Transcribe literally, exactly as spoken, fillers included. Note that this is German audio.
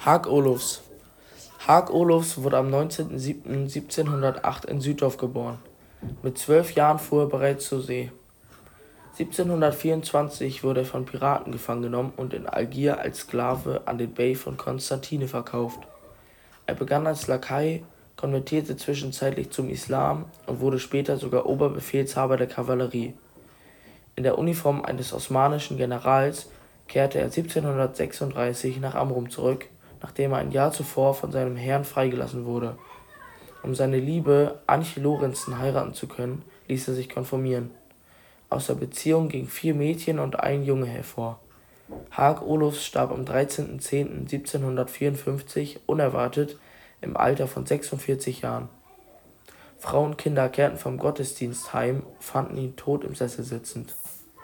Haak Olufs. Haak Olufs wurde am neunzehnten siebten siebzehnhundertacht in Südorf geboren. Mit zwölf Jahren fuhr er bereits zur See. siebzehnhundertvierundzwanzig wurde er von Piraten gefangen genommen und in Algier als Sklave an den Bey von Konstantine verkauft. Er begann als Lakai, konvertierte zwischenzeitlich zum Islam und wurde später sogar Oberbefehlshaber der Kavallerie. In der Uniform eines osmanischen Generals kehrte er siebzehnhundertsechsunddreißig nach Amrum zurück, nachdem er ein Jahr zuvor von seinem Herrn freigelassen wurde. Um seine Liebe Antje Lorenzen heiraten zu können, ließ er sich konfirmieren. Aus der Beziehung gingen vier Mädchen und ein Junge hervor. Haak Olufs starb am dreizehnten zehnten siebzehnhundertvierundfünfzig unerwartet im Alter von sechsundvierzig Jahren. Frau und Kinder kehrten vom Gottesdienst heim, fanden ihn tot im Sessel sitzend.